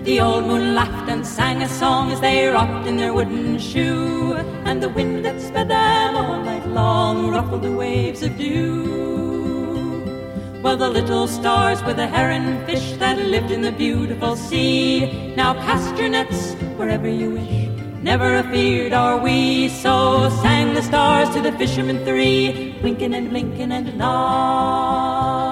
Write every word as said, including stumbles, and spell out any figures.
The old moon laughed and sang a song as they rocked in their wooden shoe, and the wind that sped them all night long ruffled the waves of dew. Well, the little stars were the heron fish that lived in the beautiful sea. Now cast your nets wherever you wish, never afeard are we. So sang the stars to the fishermen three, winking and blinking and nod.